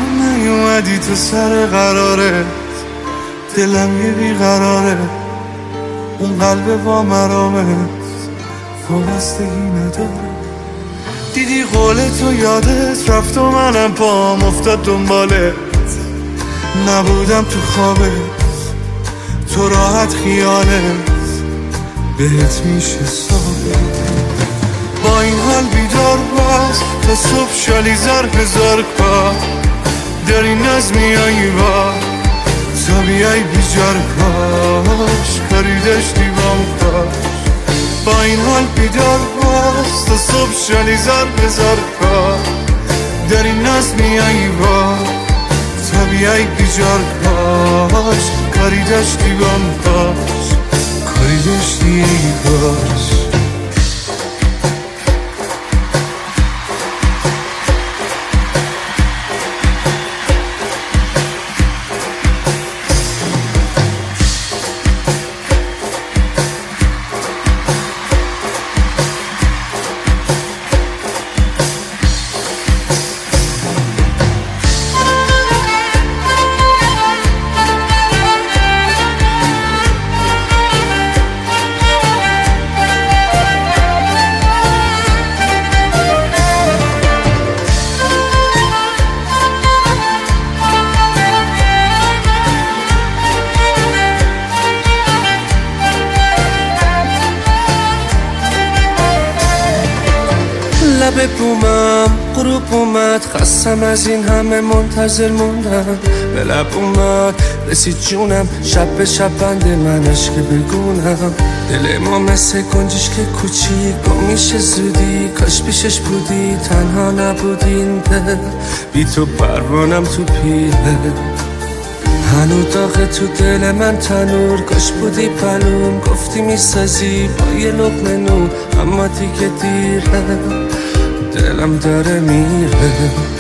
نیومدی تو سر قراره، دلم یه بیقراره، اون قلب با مرامت وابستگی نداره. دیدی قول تو یادت رفت و منم پام افتاد دنبالت، نبودم تو خوابت، تو راحت خیالت بهت میشه ثابت. با این حال بیدار باز تا صبح شالی هزار کار داری ناز میایی با تا بیای بیجار کاش کاری داشتی بام کاش. با این حال بیدار باز تا صبح شالی هزار کار داری ناز میایی با تا بیای بیجار کاش کاری داشتی بام کاش کاری داشتی کاش. لب بومم غروب اومد، خستم از این همه منتظر موندم. به لب اومد رسید جونم، شب به شب بند منش که بگونم. دل ما مثل گنجش که کوچیک گم میشه زودی، کاش پیشش بودی تنها نبودین دل. بی تو پروانم تو پیله، هنو داغه تو دل من تنور، کاش بودی پلوم گفتی میسازی با یه لقمه نون، اما دیگه دیره دلم داره میره.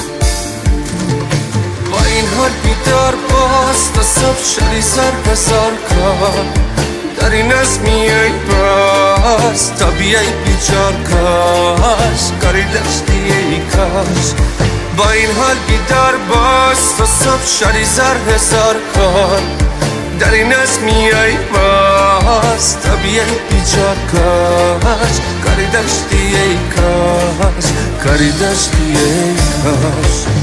با این حال بیدار باز تا صبح شدی هزار کار داری ناز میای باز تا بیای بیجار کاش کاری داشتی ای کاش. با این حال بیدار باز تا صبح شدی هزار کار داری ناز میای باز تا بیای بیجار کاش کاری داشتی ای کاش کاری داشتی ای کاش.